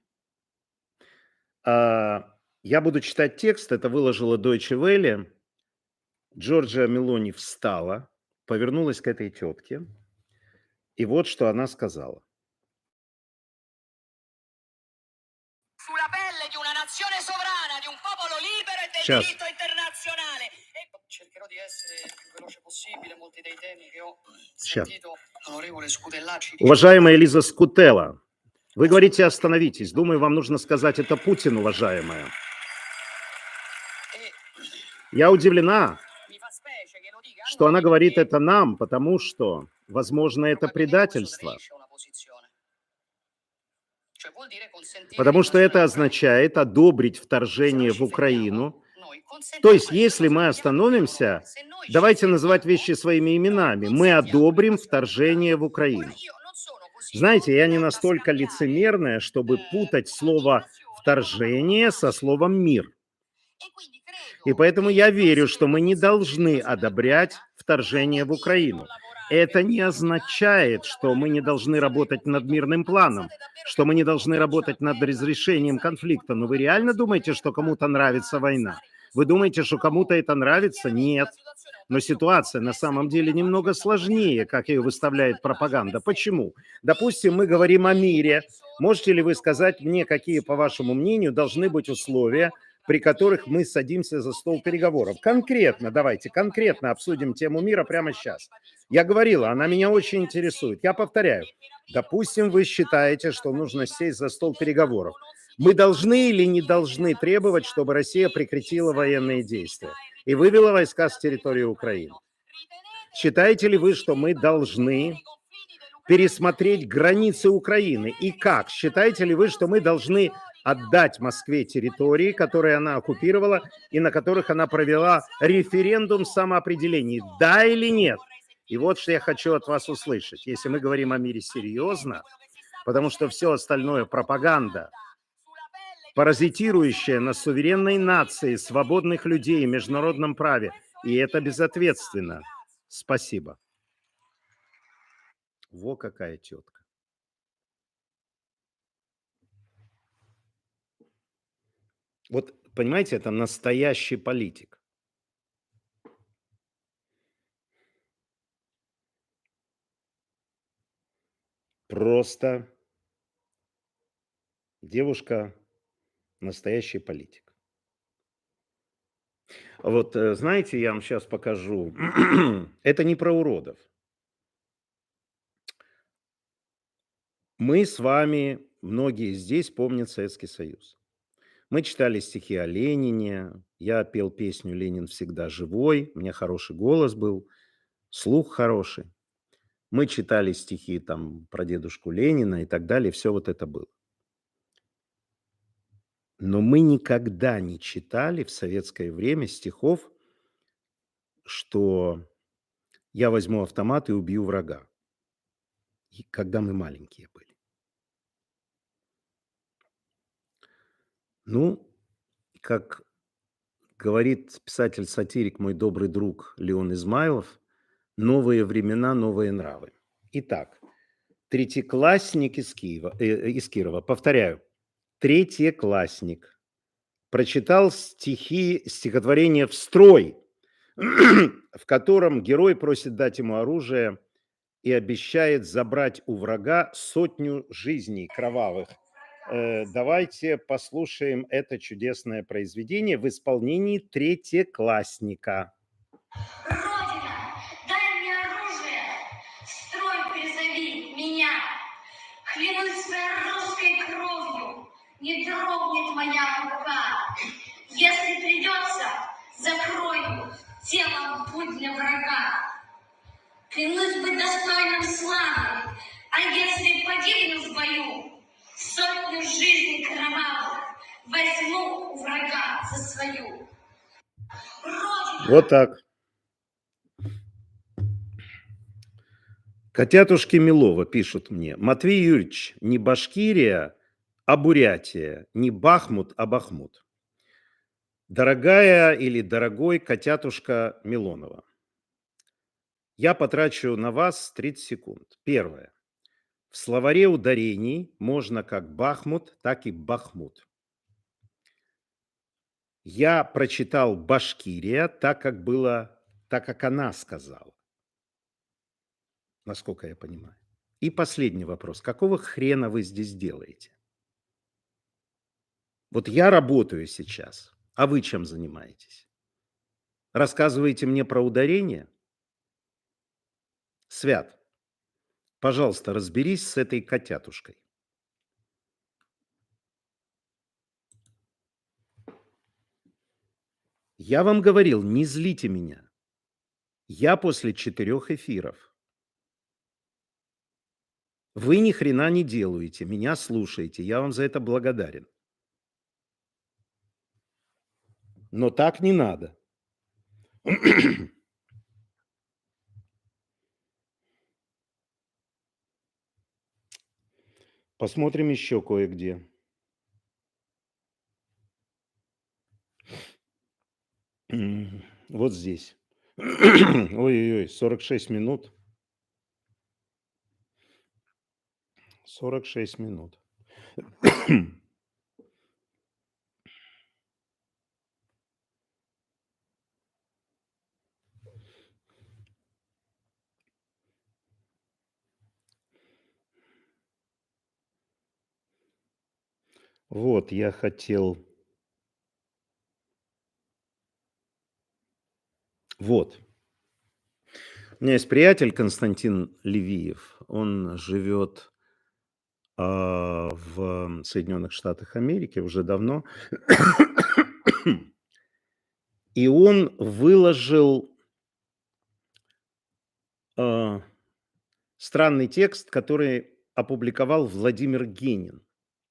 Speaker 1: А, я буду читать текст, это выложила Deutsche Welle. Джорджа Мелони встала, повернулась к этой тетке, и вот что она сказала.
Speaker 2: Sulla pelle di una nazione sovrana, di un popolo libero e del
Speaker 1: Сейчас.
Speaker 2: diritto internazionale. E cercherò di essere il più veloce possibile, molti dei temi che ho
Speaker 1: Сейчас.
Speaker 2: sentito, l'onorevole Scutellà ci dice...
Speaker 1: Уважаемая Элиза Скутелла, вы говорите «остановитесь». Думаю, вам нужно сказать это Путин, уважаемая.
Speaker 2: E
Speaker 1: Я удивлена,
Speaker 2: mi fa specie che lo dica a
Speaker 1: что она
Speaker 2: noi,
Speaker 1: говорит
Speaker 2: perché
Speaker 1: это нам, потому что, возможно, это
Speaker 2: probabilmente questo
Speaker 1: предательство.
Speaker 2: tradisce una posizione. Cioè vuol dire consentire
Speaker 1: Потому что это
Speaker 2: l'invasione
Speaker 1: означает одобрить
Speaker 2: Se noi
Speaker 1: вторжение
Speaker 2: ci
Speaker 1: в Украину.
Speaker 2: fermiamo, noi consentiamo
Speaker 1: То есть,
Speaker 2: questo,
Speaker 1: если
Speaker 2: cosa
Speaker 1: мы
Speaker 2: vogliamo
Speaker 1: остановимся,
Speaker 2: dire? Se noi ci
Speaker 1: давайте называть
Speaker 2: fermiamo,
Speaker 1: вещи своими именами.
Speaker 2: noi
Speaker 1: Мы
Speaker 2: consentiamo
Speaker 1: одобрим
Speaker 2: l'invasione
Speaker 1: вторжение в
Speaker 2: Ora,
Speaker 1: Украину.
Speaker 2: io non sono così
Speaker 1: Знаете, я не
Speaker 2: ordinata da
Speaker 1: настолько
Speaker 2: scambiare
Speaker 1: лицемерная, чтобы
Speaker 2: eh,
Speaker 1: путать слово
Speaker 2: invasione con la
Speaker 1: «вторжение»
Speaker 2: parola
Speaker 1: со
Speaker 2: pace.
Speaker 1: словом «мир».
Speaker 2: E quindi
Speaker 1: И
Speaker 2: credo
Speaker 1: поэтому
Speaker 2: che
Speaker 1: я
Speaker 2: noi
Speaker 1: верю,
Speaker 2: se
Speaker 1: что мы
Speaker 2: vogliamo
Speaker 1: не
Speaker 2: consentire
Speaker 1: должны
Speaker 2: l'invasione
Speaker 1: одобрять
Speaker 2: dell'Ucraina,
Speaker 1: вторжение
Speaker 2: non
Speaker 1: в
Speaker 2: vuol dire
Speaker 1: Украину.
Speaker 2: non lavorare
Speaker 1: Это
Speaker 2: per
Speaker 1: не
Speaker 2: migliorare,
Speaker 1: означает,
Speaker 2: non
Speaker 1: что
Speaker 2: lavorare
Speaker 1: мы
Speaker 2: per
Speaker 1: не
Speaker 2: una
Speaker 1: должны
Speaker 2: soluzione del
Speaker 1: работать над
Speaker 2: conflitto.
Speaker 1: мирным
Speaker 2: Ma
Speaker 1: планом,
Speaker 2: pensate davvero
Speaker 1: что
Speaker 2: che
Speaker 1: мы не
Speaker 2: qualcuno
Speaker 1: должны
Speaker 2: faccia
Speaker 1: работать
Speaker 2: la
Speaker 1: над
Speaker 2: guerra per
Speaker 1: разрешением
Speaker 2: pensare che
Speaker 1: конфликта. Но
Speaker 2: qualcuno
Speaker 1: вы
Speaker 2: davvero
Speaker 1: реально
Speaker 2: si
Speaker 1: думаете, что
Speaker 2: diverta
Speaker 1: кому-то нравится
Speaker 2: a
Speaker 1: война?
Speaker 2: stare in
Speaker 1: Вы
Speaker 2: questo
Speaker 1: думаете,
Speaker 2: quadro?
Speaker 1: что кому-то
Speaker 2: No.
Speaker 1: это
Speaker 2: E
Speaker 1: нравится?
Speaker 2: chiaramente
Speaker 1: Нет.
Speaker 2: la situazione è un
Speaker 1: Но
Speaker 2: tanto più
Speaker 1: ситуация на
Speaker 2: complessa di
Speaker 1: самом
Speaker 2: come
Speaker 1: деле
Speaker 2: la faccia
Speaker 1: немного
Speaker 2: questa propaganda,
Speaker 1: сложнее,
Speaker 2: perché
Speaker 1: как ее
Speaker 2: quando si parla
Speaker 1: выставляет
Speaker 2: di pace,
Speaker 1: пропаганда.
Speaker 2: per esempio,
Speaker 1: Почему?
Speaker 2: i
Speaker 1: Допустим, мы говорим о
Speaker 2: protocolli,
Speaker 1: мире.
Speaker 2: quali sono i
Speaker 1: Можете ли вы сказать
Speaker 2: protocolli,
Speaker 1: мне, какие, по вашему
Speaker 2: convenzioni
Speaker 1: мнению,
Speaker 2: e
Speaker 1: должны быть
Speaker 2: rapporti,
Speaker 1: условия,
Speaker 2: tavoli
Speaker 1: при
Speaker 2: di
Speaker 1: которых
Speaker 2: partire
Speaker 1: мы садимся за стол
Speaker 2: completamente
Speaker 1: переговоров?
Speaker 2: sul lavoro per la
Speaker 1: Конкретно,
Speaker 2: guerra, perché
Speaker 1: давайте,
Speaker 2: è un tema che mi
Speaker 1: конкретно
Speaker 2: appassiona
Speaker 1: обсудим тему
Speaker 2: profondamente,
Speaker 1: мира
Speaker 2: questo
Speaker 1: прямо
Speaker 2: non lo
Speaker 1: сейчас.
Speaker 2: ribadisco.
Speaker 1: Я
Speaker 2: E
Speaker 1: говорила, она
Speaker 2: vorrei
Speaker 1: меня
Speaker 2: vedere,
Speaker 1: очень
Speaker 2: ad
Speaker 1: интересует. Я
Speaker 2: esempio,
Speaker 1: повторяю.
Speaker 2: che per aprire un
Speaker 1: Допустим, вы
Speaker 2: qualsiasi tavolo
Speaker 1: считаете,
Speaker 2: di
Speaker 1: что нужно
Speaker 2: trattativa
Speaker 1: сесть за
Speaker 2: si
Speaker 1: стол
Speaker 2: debba
Speaker 1: переговоров.
Speaker 2: o non si
Speaker 1: Мы
Speaker 2: debba
Speaker 1: должны или не
Speaker 2: chiedere
Speaker 1: должны
Speaker 2: alla
Speaker 1: требовать,
Speaker 2: Russia
Speaker 1: чтобы Россия
Speaker 2: di
Speaker 1: прекратила
Speaker 2: cessare le
Speaker 1: военные
Speaker 2: ostilità
Speaker 1: действия
Speaker 2: e
Speaker 1: и вывела
Speaker 2: ritirarsi
Speaker 1: войска с
Speaker 2: dal
Speaker 1: территории
Speaker 2: territorio
Speaker 1: Украины?
Speaker 2: ucraino?
Speaker 1: Считаете ли
Speaker 2: Ritenete
Speaker 1: вы,
Speaker 2: che si
Speaker 1: что мы
Speaker 2: debbano rivedere
Speaker 1: должны
Speaker 2: i confini dell'Ucraina
Speaker 1: пересмотреть
Speaker 2: e
Speaker 1: границы
Speaker 2: come?
Speaker 1: Украины? И
Speaker 2: Ritenete che si
Speaker 1: как?
Speaker 2: debbano
Speaker 1: Считаете
Speaker 2: dare
Speaker 1: ли
Speaker 2: i
Speaker 1: вы, что мы
Speaker 2: nostri
Speaker 1: должны
Speaker 2: territori che
Speaker 1: отдать
Speaker 2: occupano
Speaker 1: Москве
Speaker 2: quali
Speaker 1: территории, которые она оккупировала и на которых она провела референдум самоопределения? Да или нет? И вот что я хочу от вас услышать. Если мы говорим о мире серьезно, потому что все остальное пропаганда, паразитирующая на суверенной нации, свободных людей и международном праве, и это безответственно. Спасибо. Во какая тетка. Вот, понимаете, это настоящий политик. Просто девушка настоящий политик. Вот, э, знаете, я вам сейчас покажу. Это не про уродов. Мы с вами, многие здесь помнят Советский Союз. Мы читали стихи о Ленине, я пел песню «Ленин всегда живой», у меня хороший голос был, слух хороший. Мы читали стихи там про дедушку Ленина и так далее, все вот это было. Но мы никогда не читали в советское время стихов, что я возьму автомат и убью врага, и когда мы маленькие были. Ну, как говорит писатель-сатирик, мой добрый друг Леон Измайлов, новые времена, новые нравы. Итак, третьеклассник из Киева, э, из Кирова, повторяю, третьеклассник прочитал стихи, стихотворение «В строй», в котором герой просит дать ему оружие и обещает забрать у врага сотню жизней кровавых. Э, давайте послушаем это чудесное произведение в исполнении третьеклассника.
Speaker 2: Родина, дай мне оружие, в строй призови меня. Клянусь своей русской кровью, не дрогнет моя рука. Если придется, закрою телом путь для врага. Клянусь быть достойным славы, а если погибну в бою, сотню жизней кровавых возьму у врага за свою. Родина.
Speaker 1: Вот так. Котятушки Милова пишут мне: Матвей Юрьевич, не Башкирия, а Бурятия, не Бахмут, а Бахмут. Дорогая или дорогой котятушка Милонова, я потрачу на вас тридцать секунд. Первое. В словаре ударений можно как Бахмут, так и Бахмут. Я прочитал Башкирия так, как было, так, как она сказала. Насколько я понимаю. И последний вопрос. Какого хрена вы здесь делаете? Вот я работаю сейчас, а вы чем занимаетесь? Рассказываете мне про ударение? Свят, пожалуйста, разберись с этой котятушкой. Я вам говорил, не злите меня. Я после четырех эфиров. Вы ни хрена не делаете, меня слушаете. Я вам за это благодарен. Но так не надо. Посмотрим еще кое-где. Вот здесь. Ой-ой-ой, сорок шесть минут. сорок шесть минут. Вот, я хотел... Вот. У меня есть приятель Константин Левиев. Он живет а, в Соединенных Штатах Америки уже давно. И он выложил а, странный текст, который опубликовал Владимир Генин.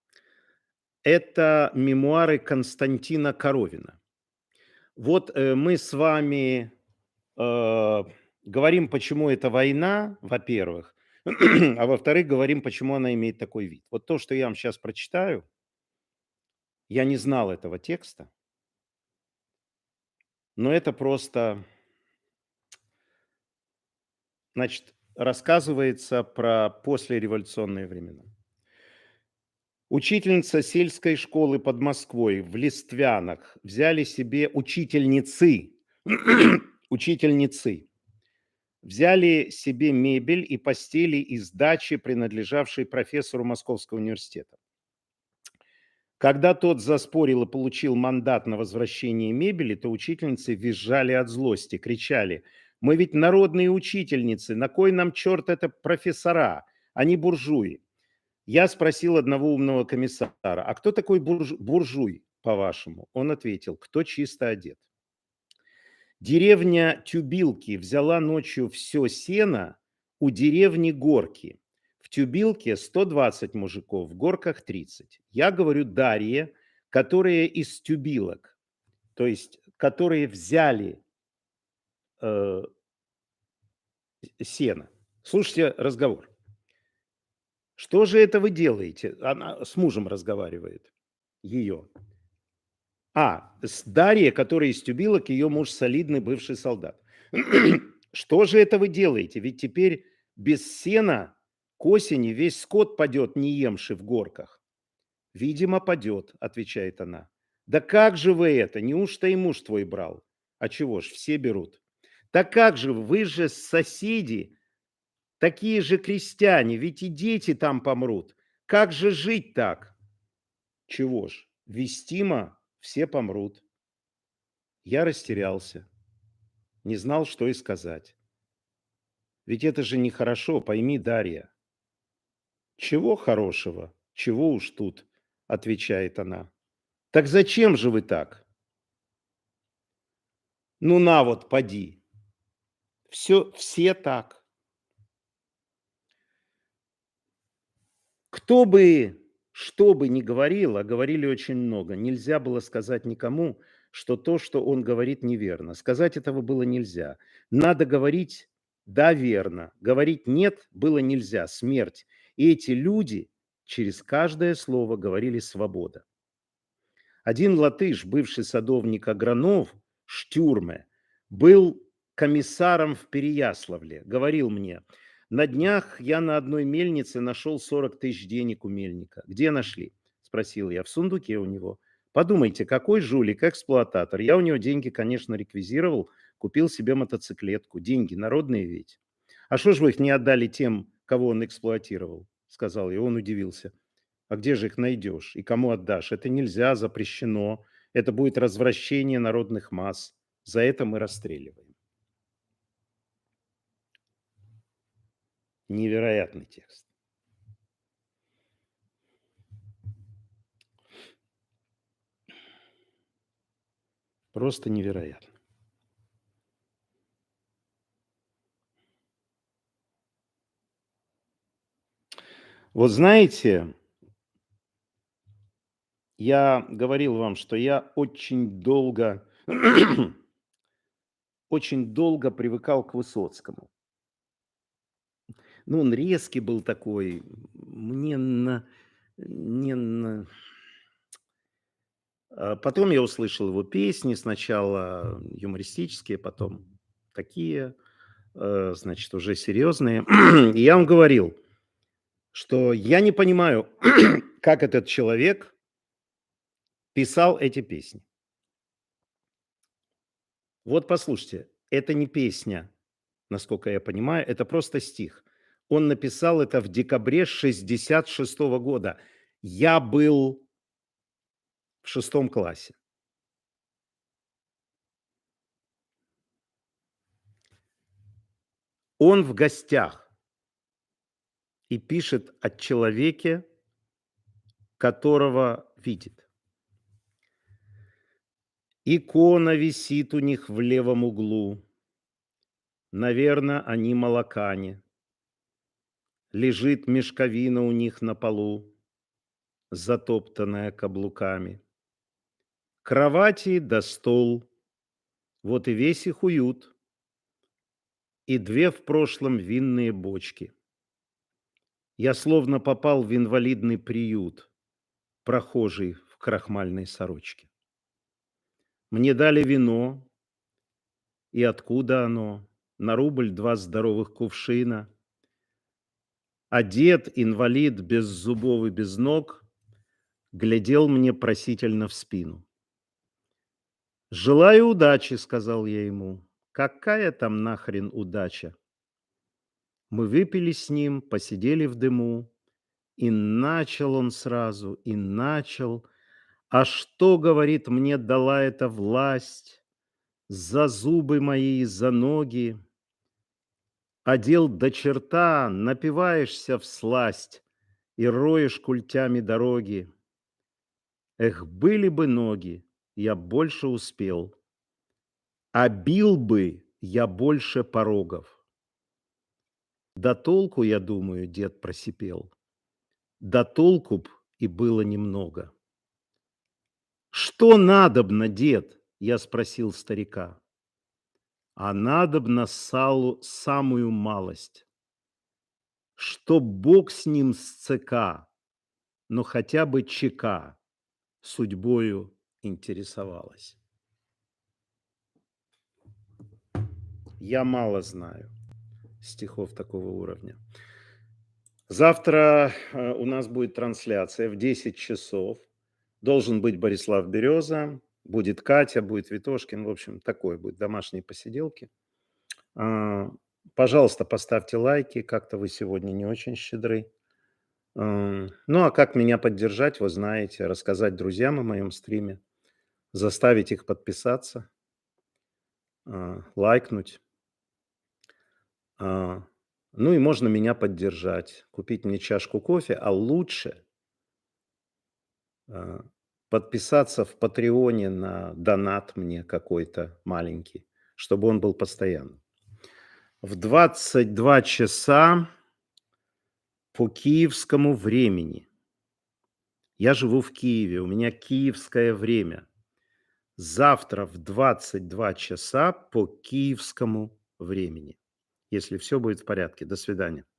Speaker 1: Это мемуары Константина Коровина. Вот э, мы с вами э, говорим, почему это война, во-первых, а во-вторых, говорим, почему она имеет такой вид. Вот то, что я вам сейчас прочитаю, я не знал этого текста, но это просто, значит, рассказывается про послереволюционные времена. Учительница сельской школы под Москвой в Листвянах взяли себе учительницы, учительницы, взяли себе мебель и постели из дачи, принадлежавшей профессору Московского университета. Когда тот заспорил и получил мандат на возвращение мебели, то учительницы визжали от злости, кричали: «Мы ведь народные учительницы, на кой нам черт это профессора, они буржуи». Я спросил одного умного комиссара: а кто такой бурж... буржуй, по-вашему? Он ответил: кто чисто одет. Деревня Тюбилки взяла ночью все сено у деревни Горки. В Тюбилке сто двадцать мужиков, в Горках тридцать. Я говорю Дарье, которые из Тюбилок, то есть которые взяли э, сено. Слушайте разговор. Что же это вы делаете? Она с мужем разговаривает. Ее. А, с Дарьей, которая из Тюбилок, ее муж солидный бывший солдат. Что же это вы делаете? Ведь теперь без сена к осени весь скот падет, не емши в Горках. Видимо, падет, отвечает она. Да как же вы это? Неужто и муж твой брал? А чего ж, все берут. Так как же, вы же соседи, такие же крестьяне, ведь и дети там помрут. Как же жить так? Чего ж, вестимо, все помрут. Я растерялся. Не знал, что и сказать. Ведь это же нехорошо, пойми, Дарья. Чего хорошего? Чего уж тут, отвечает она. Так зачем же вы так? Ну на вот, поди. Все, все так. Кто бы, что бы ни говорил, а говорили очень много, нельзя было сказать никому, что то, что он говорит, неверно. Сказать этого было нельзя. Надо говорить «да, верно». Говорить «нет» было нельзя, смерть. И эти люди через каждое слово говорили «свобода». Один латыш, бывший садовник Агранов, Штюрме, был комиссаром в Переяславле. Говорил мне: на днях я на одной мельнице нашел сорок тысяч денег у мельника. Где нашли? Спросил я. В сундуке у него. Подумайте, какой жулик, эксплуататор. Я у него деньги, конечно, реквизировал, купил себе мотоциклетку. Деньги народные ведь. А что ж вы их не отдали тем, кого он эксплуатировал? Сказал я. Он удивился. А где же их найдешь и кому отдашь? Это нельзя, запрещено. Это будет развращение народных масс. За это мы расстреливаем. Невероятный текст. Просто невероятно. Вот знаете, я говорил вам, что я очень долго, очень долго привыкал к Высоцкому. Ну, он резкий был такой, мне на, не на... А Потом я услышал его песни, сначала юмористические, потом такие, э, значит, уже серьезные. И я вам говорил, что я не понимаю, как этот человек писал эти песни. Вот послушайте, это не песня, насколько я понимаю, это просто стих. Он написал это в декабре шестьдесят шестого года. Я был в шестом классе. Он в гостях и пишет о человеке, которого видит. Икона висит у них в левом углу. Наверно, они молокане. Лежит мешковина у них на полу, затоптанная каблуками. Кровати да стол, вот и весь их уют. И две в прошлом винные бочки. Я словно попал в инвалидный приют, прохожий в крахмальной сорочке. Мне дали вино, и откуда оно? На рубль два здоровых кувшина. А дед, инвалид, без зубов и без ног, глядел мне просительно в спину. «Желаю удачи», — сказал я ему. «Какая там нахрен удача?» Мы выпили с ним, посидели в дыму, и начал он сразу, и начал. А что, говорит, мне дала эта власть за зубы мои, за ноги? Одел до черта, напиваешься всласть и роешь культями дороги. Эх, были бы ноги, я больше успел, а бил бы я больше порогов. Да толку, я думаю, дед просипел, да толку б и было немного. Что надобно, дед? Я спросил старика. А надобно салу самую малость, чтоб Бог с ним с ЦК, но хотя бы ЧК судьбою интересовалась. Я мало знаю стихов такого уровня. Завтра э, у нас будет трансляция в десять часов. Должен быть Борислав Береза, будет Катя, будет Витошкин. В общем, такое будет, домашние посиделки. А, Пожалуйста, поставьте лайки, как-то вы сегодня не очень щедры. М, Ну а как меня поддержать, вы знаете, рассказать друзьям о моем стриме, заставить их подписаться. а, лайкнуть. А, ну и можно меня поддержать, купить мне чашку кофе, а лучше а, подписаться в "Патреоне" на донат мне какой-то маленький, чтобы он был постоянным. В двадцать два часа по киевскому времени. Я живу в Киеве, у меня киевское время. Завтра в двадцать два часа по киевскому времени. Если все будет в порядке. До свидания.